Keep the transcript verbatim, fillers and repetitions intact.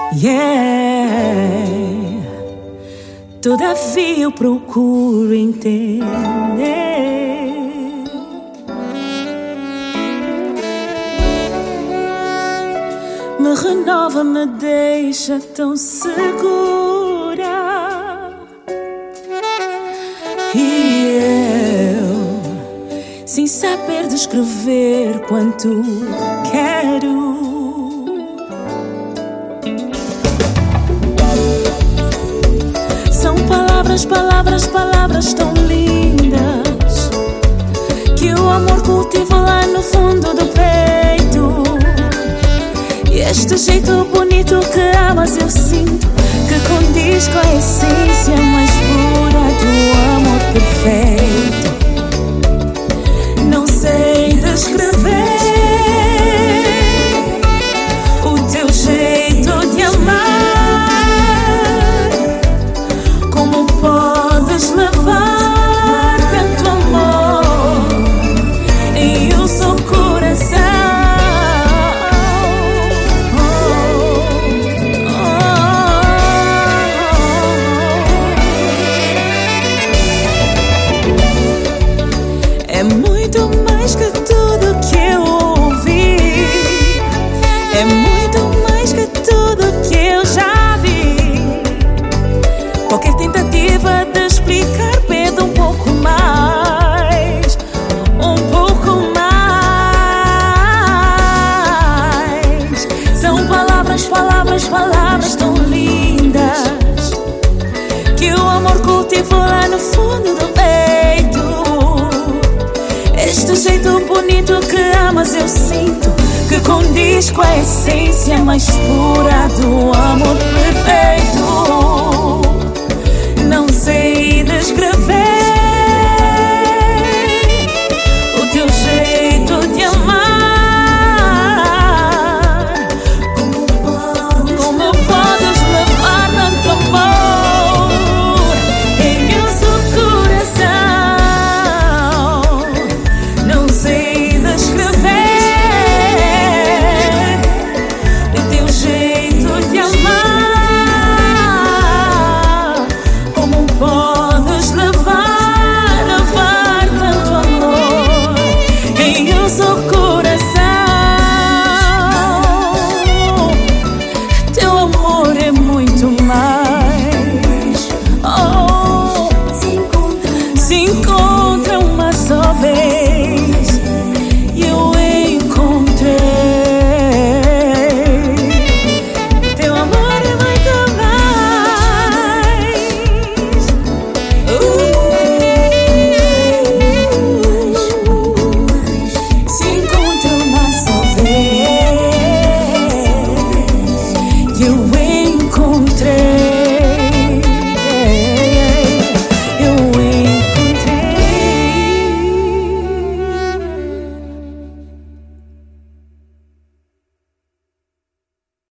Yeah. Todavia eu procuro entender. Me renova, me deixa tão segura. E eu, sem saber descrever quanto quero. São palavras, palavras, palavras tão lindas que o amor cultiva lá no fundo do peito. E este jeito bonito que amas eu sinto que condiz com a essência mais pura do amor perfeito. Não sei descrever o teu jeito de amar. Como podes levar tanto amor em um só coração? É muito mais que tudo que eu ouvi, é muito mais que tudo que eu já vi. Qualquer tentativa de explicar pede um pouco mais, um pouco mais. São palavras, palavras, palavras tão lindas que o amor cultivou lá no fundo do peito. Este jeito bonito que amas eu sinto que condiz com a essência mais pura do amor perfeito. Não sei descrever o teu jeito de amar. Como podes levar tanto amor em um só coração? Não sei descrever o teu jeito de amar. Como podes levar, levar tanto amor em um só coração? Teu amor é muito mais. Oh, se encontra uma só vez e eu encontrei. Teu amor é muito mais. Uh, se encontra uma só vez e eu